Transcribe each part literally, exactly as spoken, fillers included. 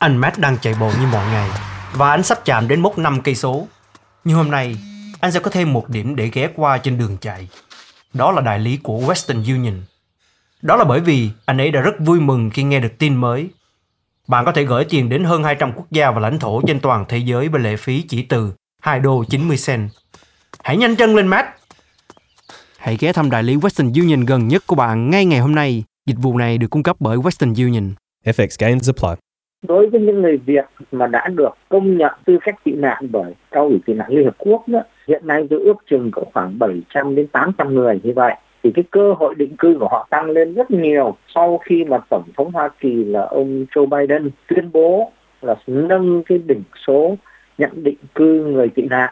Anh Matt đang chạy bộ như mọi ngày và anh sắp chạm đến mốc năm cây số. Nhưng hôm nay, anh sẽ có thêm một điểm để ghé qua trên đường chạy. Đó là đại lý của Western Union. Đó là bởi vì anh ấy đã rất vui mừng khi nghe được tin mới. Bạn có thể gửi tiền đến hơn hai trăm quốc gia và lãnh thổ trên toàn thế giới với lệ phí chỉ từ hai đô chín mươi cent. Hãy nhanh chân lên, Matt! Hãy ghé thăm đại lý Western Union gần nhất của bạn ngay ngày hôm nay. Dịch vụ này được cung cấp bởi Western Union. ép ích gains apply. Đối với những người Việt mà đã được công nhận tư cách tị nạn bởi Cao ủy tị nạn Liên Hợp Quốc đó, hiện nay tôi ước chừng có khoảng bảy trăm đến tám trăm người như vậy, thì cái cơ hội định cư của họ tăng lên rất nhiều sau khi mà Tổng thống Hoa Kỳ là ông Joe Biden tuyên bố là nâng cái đỉnh số nhận định cư người tị nạn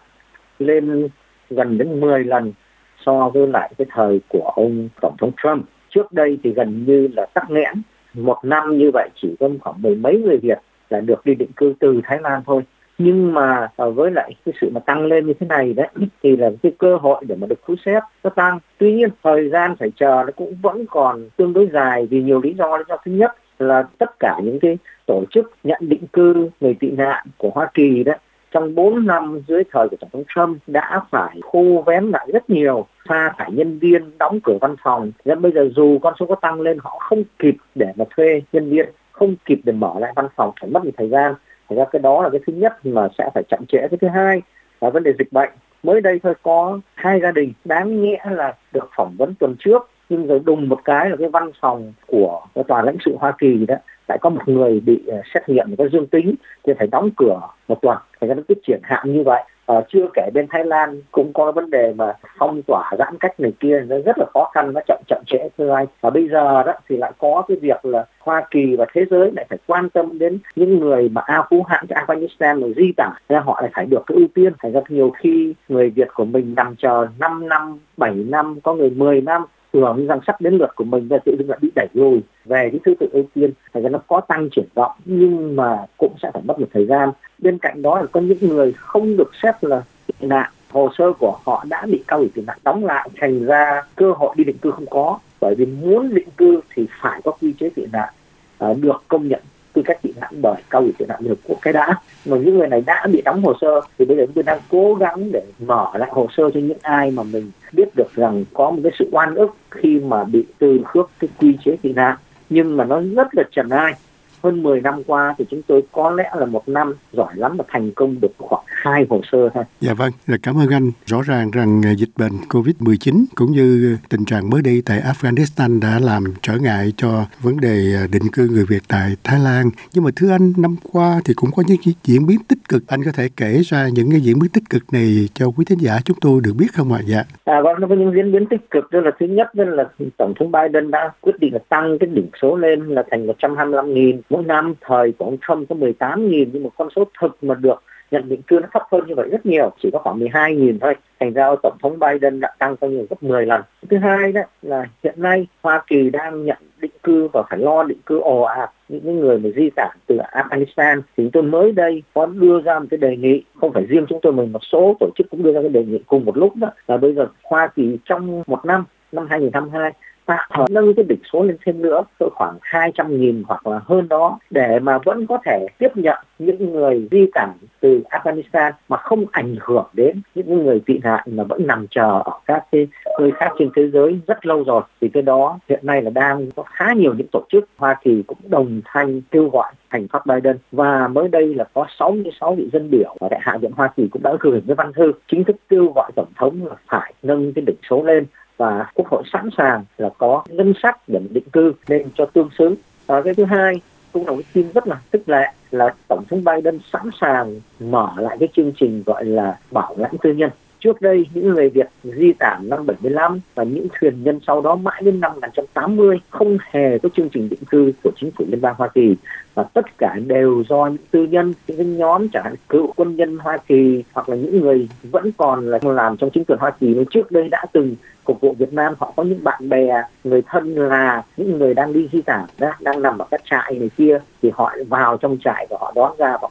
lên gần đến mười lần so với lại cái thời của ông Tổng thống Trump. Trước đây thì gần như là tắc nghẽn, một năm như vậy chỉ có khoảng mười mấy người Việt là được đi định cư từ Thái Lan thôi. Nhưng mà với lại cái sự mà tăng lên như thế này đấy thì là cái cơ hội để mà được thu xếp nó tăng. Tuy nhiên thời gian phải chờ nó cũng vẫn còn tương đối dài vì nhiều lý do. Lý do thứ nhất là tất cả những cái tổ chức nhận định cư người tị nạn của Hoa Kỳ đấy trong bốn năm dưới thời của Tổng thống Trump đã phải thu vén lại rất nhiều, sa thải nhân viên, đóng cửa văn phòng. Nên bây giờ dù con số có tăng lên, họ không kịp để mà thuê nhân viên, không kịp để mở lại văn phòng, phải mất một thời gian. Thành ra cái đó là cái thứ nhất mà sẽ phải chậm trễ. Cái thứ hai là vấn đề dịch bệnh. Mới đây thôi có hai gia đình đáng nghĩa là được phỏng vấn tuần trước, nhưng rồi đùng một cái là cái văn phòng của tòa lãnh sự Hoa Kỳ đó lại có một người bị xét nghiệm có dương tính thì phải đóng cửa một tuần. Thành ra nó cứ triển hạn như vậy. À, chưa kể bên Thái Lan cũng có vấn đề mà phong tỏa giãn cách này kia, nó rất là khó khăn, nó chậm chậm trễ thưa anh. Và bây giờ đó thì lại có cái việc là Hoa Kỳ và thế giới lại phải quan tâm đến những người mà A Phú Hãn cho Afghanistan rồi di tản, nên họ lại phải được cái ưu tiên. Thành ra nhiều khi người Việt của mình nằm chờ năm năm, bảy năm, có người mười năm, tưởng rằng sắp đến lượt của mình và tự dưng lại bị đẩy lùi về cái thứ tự ưu tiên. Thành ra nó có tăng triển vọng nhưng mà cũng sẽ phải mất một thời gian. Bên cạnh đó là có những người không được xét là tị nạn, hồ sơ của họ đã bị Cao ủy tị nạn đóng lại, thành ra cơ hội đi định cư không có. Bởi vì muốn định cư thì phải có quy chế tị nạn à, được công nhận tư cách tị nạn bởi Cao ủy tị nạn Liên Hợp Quốc cái đã. Mà những người này đã bị đóng hồ sơ thì bây giờ chúng tôi đang cố gắng để mở lại hồ sơ cho những ai mà mình biết được rằng có một cái sự oan ức khi mà bị từ khước cái quy chế tị nạn, nhưng mà nó rất là trần ai. Hơn mười năm qua thì chúng tôi có lẽ là một năm giỏi lắm mà thành công được khoảng hai hồ sơ thôi. Dạ vâng, cảm ơn anh. Rõ ràng rằng dịch bệnh covid mười chín cũng như tình trạng mới đây tại Afghanistan đã làm trở ngại cho vấn đề định cư người Việt tại Thái Lan. Nhưng mà thưa anh, năm qua thì cũng có những diễn biến tích cực. Anh có thể kể ra những cái diễn biến tích cực này cho quý thính giả chúng tôi được biết không ạ? Dạ. À, vâng, nó có những diễn biến tích cực. Đó là thứ nhất đó là Tổng thống Biden đã quyết định là tăng cái đỉnh số lên là thành một trăm hai mươi lăm nghìn mỗi năm. Thời của ông Trump có mười tám nghìn, nhưng mà con số thực mà được nhận định cư nó thấp hơn như vậy rất nhiều, chỉ có khoảng mười hai nghìn thôi. Thành ra Tổng thống Biden đã tăng cao nhiều gấp mười lần. Thứ hai đó là hiện nay Hoa Kỳ đang nhận định cư và phải lo định cư ồ ạt những người mà di tản từ Afghanistan. Thì tôi mới đây có đưa ra một cái đề nghị, không phải riêng chúng tôi mình, một số tổ chức cũng đưa ra cái đề nghị cùng một lúc đó, là bây giờ Hoa Kỳ trong một năm, năm hai nghìn không trăm hai mươi hai ta nâng cái đỉnh số lên thêm nữa, cỡ khoảng hai trăm nghìn hoặc là hơn đó, để mà vẫn có thể tiếp nhận những người di tản từ Afghanistan mà không ảnh hưởng đến những người tị nạn mà vẫn nằm chờ ở các cái nơi khác trên thế giới rất lâu rồi. Thì cái đó hiện nay là đang có khá nhiều những tổ chức Hoa Kỳ cũng đồng thanh kêu gọi hành pháp Biden. Và mới đây là có sáu mươi sáu vị dân biểu và Đại hạ viện Hoa Kỳ cũng đã gửi cái văn thư chính thức kêu gọi Tổng thống là phải nâng cái đỉnh số lên, và Quốc hội sẵn sàng là có ngân sách để định cư lên cho tương xứng. À, cái thứ hai cũng là cái tin rất là khích lệ là Tổng thống Biden sẵn sàng mở lại cái chương trình gọi là bảo lãnh tư nhân. Trước đây những người Việt di tản năm bảy mươi lăm và những thuyền nhân sau đó mãi đến năm một nghìn chín trăm tám mươi không hề có chương trình định cư của chính phủ Liên bang Hoa Kỳ, và tất cả đều do những tư nhân, những nhóm chẳng hạn cựu quân nhân Hoa Kỳ hoặc là những người vẫn còn là làm trong chính quyền Hoa Kỳ nên trước đây đã từng phục vụ Việt Nam. Họ có những bạn bè, người thân là những người đang đi di tản, đang nằm ở các trại này kia, thì họ vào trong trại và họ đón ra và họ bảo lãnh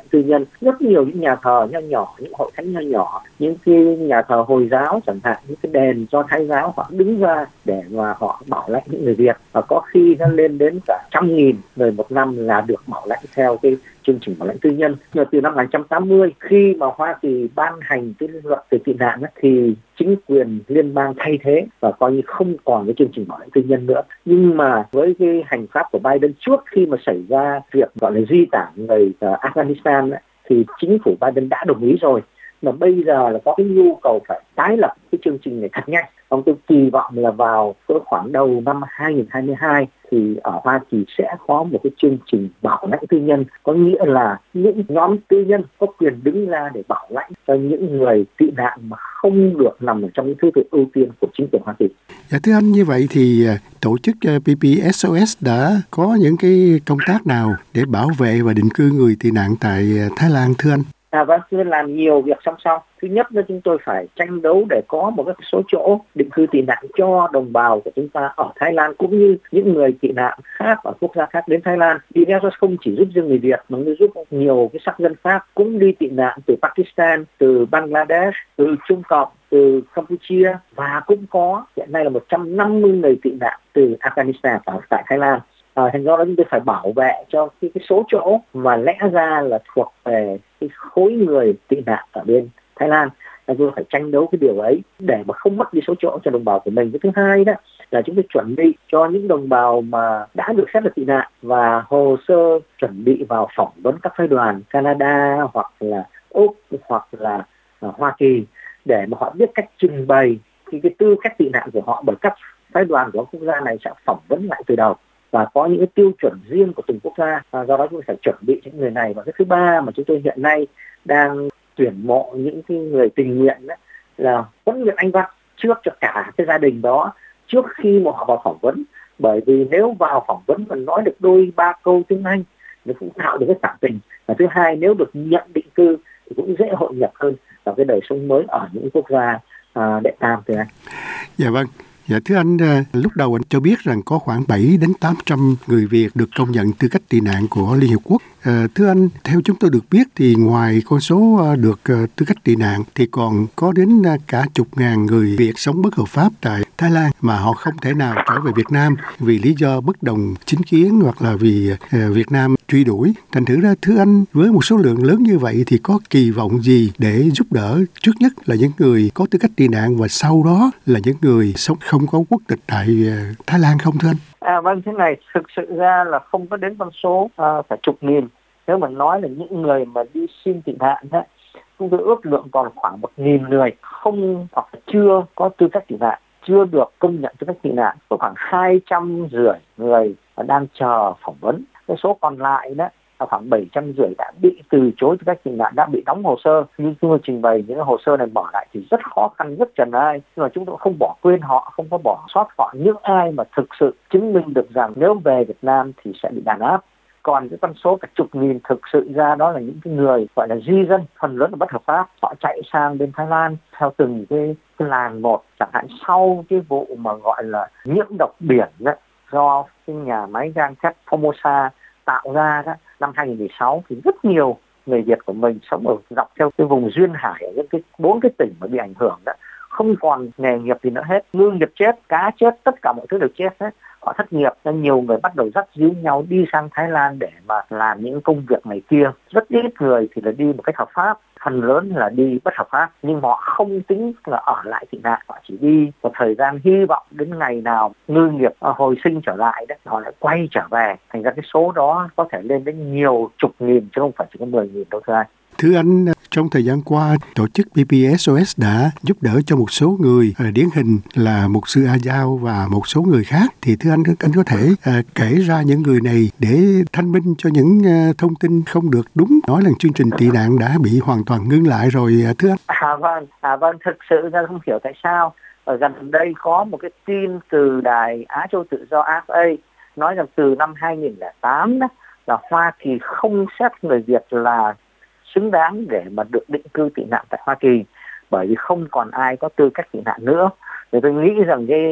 tư nhân. Rất nhiều những nhà thờ nho nhỏ, những hội thánh nho nhỏ, những cái nhà thờ Hồi giáo chẳng hạn, những cái đền Do Thái giáo, họ đứng ra để mà họ bảo lãnh những người Việt, và có khi nó lên đến cả trăm nghìn người một năm là được bảo lãnh theo cái chương trình bảo lãnh tư nhân. Nhưng từ năm một nghìn chín trăm tám mươi, khi mà Hoa Kỳ ban hành cái luật về tị nạn ấy, thì chính quyền liên bang thay thế và coi như không còn cái chương trình bảo lãnh tư nhân nữa. Nhưng mà với cái hành pháp của Biden trước khi mà xảy ra việc gọi là di tản người uh, Afghanistan ấy, thì chính phủ Biden đã đồng ý rồi. Mà bây giờ là có cái nhu cầu phải tái lập cái chương trình này thật nhanh. Ông tôi kỳ vọng là vào cỡ khoảng đầu năm hai nghìn không trăm hai mươi hai thì ở Hoa Kỳ sẽ có một cái chương trình bảo lãnh tư nhân, có nghĩa là những nhóm tư nhân có quyền đứng ra để bảo lãnh cho những người tị nạn mà không được nằm ở trong những thứ tự ưu tiên của chính quyền Hoa Kỳ. Dạ thưa anh, như vậy thì tổ chức pê pê ét o ét đã có những cái công tác nào để bảo vệ và định cư người tị nạn tại Thái Lan thưa anh? À vâng, tôi làm nhiều việc song song. Thứ nhất là chúng tôi phải tranh đấu để có một cái số chỗ định cư tị nạn cho đồng bào của chúng ta ở Thái Lan, cũng như những người tị nạn khác ở quốc gia khác đến Thái Lan. pê pê ét không chỉ giúp riêng người Việt mà nó giúp nhiều cái sắc dân khác cũng đi tị nạn từ Pakistan, từ Bangladesh, từ Trung Cộng, từ Campuchia, và cũng có hiện nay là một trăm năm mươi người tị nạn từ Afghanistan ở tại Thái Lan. À, thành ra đó chúng tôi phải bảo vệ cho cái, cái số chỗ mà lẽ ra là thuộc về cái khối người tị nạn ở bên Thái Lan. Chúng tôi phải tranh đấu cái điều ấy để mà không mất đi số chỗ cho đồng bào của mình. Cái thứ hai đó là chúng tôi chuẩn bị cho những đồng bào mà đã được xét là tị nạn và hồ sơ chuẩn bị vào phỏng vấn các phái đoàn Canada hoặc là Úc hoặc là uh, Hoa Kỳ để mà họ biết cách trình bày cái, cái tư cách tị nạn của họ, bởi các phái đoàn của quốc gia này sẽ phỏng vấn lại từ đầu và có những cái tiêu chuẩn riêng của từng quốc gia. À, do đó chúng tôi phải chuẩn bị những người này. Và cái thứ ba mà chúng tôi hiện nay đang tuyển mộ những cái người tình nguyện đấy, là huấn luyện Anh văn trước cho cả cái gia đình đó trước khi mà họ vào phỏng vấn. Bởi vì nếu vào phỏng vấn mà nói được đôi ba câu tiếng Anh nó cũng tạo được cái cảm tình. Và thứ hai, nếu được nhận định cư thì cũng dễ hội nhập hơn vào cái đời sống mới ở những quốc gia à, đệ tam thưa anh. Dạ vâng. Dạ thưa anh, lúc đầu anh cho biết rằng có khoảng bảy đến tám trăm người Việt được công nhận tư cách tị nạn của Liên Hiệp Quốc. À, thưa anh, theo chúng tôi được biết thì ngoài con số được tư cách tị nạn thì còn có đến cả chục ngàn người Việt sống bất hợp pháp tại Thái Lan mà họ không thể nào trở về Việt Nam vì lý do bất đồng chính kiến hoặc là vì Việt Nam truy đuổi. Thành thử ra thưa anh, với một số lượng lớn như vậy thì có kỳ vọng gì để giúp đỡ trước nhất là những người có tư cách tị nạn và sau đó là những người sống không có quốc tịch tại Thái Lan không thưa anh? À vâng, thế này thực sự ra là không có đến con số uh, phải chục nghìn. Nếu mà nói là những người mà đi xin tị nạn đó, chúng tôi ước lượng còn khoảng một nghìn người không hoặc chưa có tư cách tị nạn, chưa được công nhận tư cách tị nạn. Có khoảng hai trăm rưỡi người đang chờ phỏng vấn. Cái số còn lại đó là khoảng bảy trăm rưỡi đã bị từ chối tư cách tị nạn, đã bị đóng hồ sơ. Nhưng chúng tôi trình bày những hồ sơ này bỏ lại thì rất khó khăn, rất trần ai. Nhưng mà chúng tôi không bỏ quên họ, không có bỏ sót họ. Những ai mà thực sự chứng minh được rằng nếu về Việt Nam thì sẽ bị đàn áp. Còn cái con số cả chục nghìn thực sự ra đó là những cái người gọi là di dân, phần lớn là bất hợp pháp. Họ chạy sang bên Thái Lan theo từng cái, cái làng một. Chẳng hạn sau cái vụ mà gọi là nhiễm độc biển đó, do cái nhà máy gang thép Formosa tạo ra đó, năm hai nghìn không trăm mười sáu thì rất nhiều người Việt của mình sống ở dọc theo cái vùng duyên hải ở những cái bốn cái tỉnh mà bị ảnh hưởng đó, không còn nghề nghiệp gì nữa hết, ngư nghiệp chết, cá chết, tất cả mọi thứ đều chết hết. Họ thất nghiệp nên nhiều người bắt đầu dắt díu nhau đi sang Thái Lan để mà làm những công việc này kia. Rất ít người thì là đi một cách hợp pháp, phần lớn là đi bất hợp pháp, nhưng họ không tính là ở lại tị nạn, họ chỉ đi một thời gian hy vọng đến ngày nào ngư nghiệp hồi sinh trở lại đấy, họ lại quay trở về. Thành ra cái số đó có thể lên đến nhiều chục nghìn chứ không phải chỉ có mười nghìn đâu thưa anh. Thưa anh, trong thời gian qua, tổ chức pê pê ét o ét đã giúp đỡ cho một số người, điển hình là mục sư A Giao và một số người khác. Thì thưa anh, anh có thể à, kể ra những người này để thanh minh cho những à, thông tin không được đúng, nói là chương trình tị nạn đã bị hoàn toàn ngưng lại rồi thưa anh. À vâng, à vâng, thực sự ra không hiểu tại sao. Ở gần đây có một cái tin từ đài Á Châu Tự Do a ép a nói rằng từ năm hai nghìn không trăm lẻ tám đó, là Hoa Kỳ không xét người Việt là xứng đáng để mà được định cư tị nạn tại Hoa Kỳ, bởi vì không còn ai có tư cách tị nạn nữa. Thì tôi nghĩ rằng cái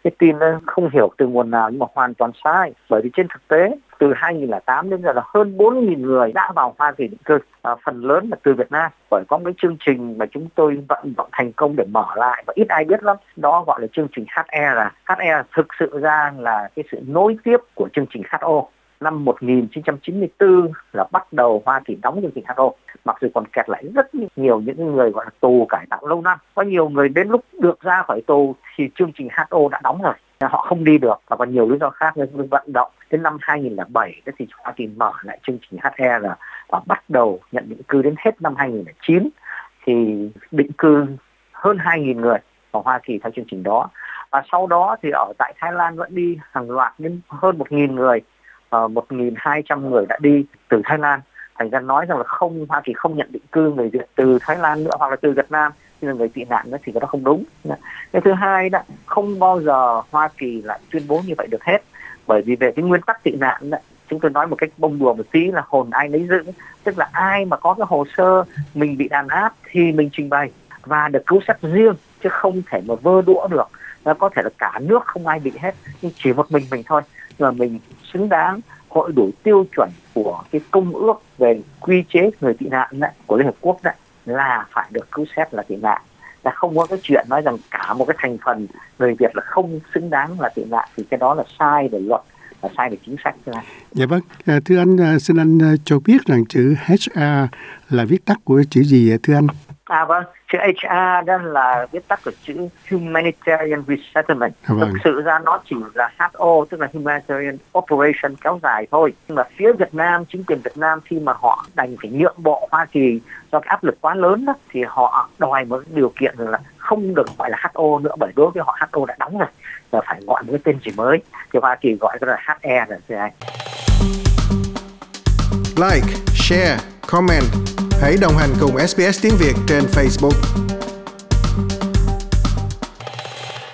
Cái tin đó không hiểu từ nguồn nào nhưng mà hoàn toàn sai, bởi vì trên thực tế từ hai nghìn lẻ tám đến giờ là hơn bốn nghìn người đã vào Hoa Kỳ định cư, à, phần lớn là từ Việt Nam, bởi có một cái chương trình mà chúng tôi vận động thành công để mở lại và ít ai biết lắm, đó gọi là chương trình hát e rờ. hát e rờ thực sự ra là cái sự nối tiếp của chương trình hát o. Năm một nghìn chín trăm chín mươi tư là bắt đầu Hoa Kỳ đóng chương trình hát o, mặc dù còn kẹt lại rất nhiều những người gọi là tù cải tạo lâu năm. Có nhiều người đến lúc được ra khỏi tù thì chương trình hát o đã đóng rồi, họ không đi được và còn nhiều lý do khác nên vận động. Đến năm hai nghìn lẻ bảy thì Hoa Kỳ mở lại chương trình hát e rờ và bắt đầu nhận định cư đến hết năm hai nghìn lẻ chín thì định cư hơn hai nghìn người vào Hoa Kỳ theo chương trình đó. Và sau đó thì ở tại Thái Lan vẫn đi hàng loạt đến hơn một nghìn người, một nghìn hai trăm người đã đi từ Thái Lan. Thành ra nói rằng là không, Hoa Kỳ không nhận định cư người Việt từ Thái Lan nữa hoặc là từ Việt Nam như là người tị nạn nữa thì cái đó không đúng. Cái thứ hai đó, không bao giờ Hoa Kỳ lại tuyên bố như vậy được hết, bởi vì về cái nguyên tắc tị nạn đó, chúng tôi nói một cách bông đùa một tí là hồn ai nấy giữ, tức là ai mà có cái hồ sơ mình bị đàn áp thì mình trình bày và được cứu xét riêng, chứ không thể mà vơ đũa được. Nó có thể là cả nước không ai bị hết, nhưng chỉ một mình mình thôi, nhưng mà mình xứng đáng hội đủ tiêu chuẩn của cái công ước về quy chế người tị nạn đấy, của Liên Hợp Quốc đấy, là phải được cứu xét là tị nạn. Là không có cái chuyện nói rằng cả một cái thành phần người Việt là không xứng đáng là tị nạn, thì cái đó là sai về luật, là sai về chính sách. Dạ vâng, thưa anh, xin anh cho biết rằng chữ hát rờ là viết tắt của chữ gì ạ thưa anh? À vâng, chữ hát rờ đó là viết tắt của chữ Humanitarian Resettlement. À, vâng. Thực sự ra nó chỉ là hát o, tức là Humanitarian Operation kéo dài thôi. Nhưng mà phía Việt Nam, chính quyền Việt Nam khi mà họ đành phải nhượng bộ Hoa Kỳ do cái áp lực quá lớn đó, thì họ đòi một điều kiện là không được gọi là hát o nữa, bởi đối với họ hát o đã đóng rồi, và phải gọi một cái tên chỉ mới. Thì Hoa Kỳ gọi cái là hát e rờ. Like, share, comment. Hãy đồng hành cùng ét bê ét Tiếng Việt trên Facebook.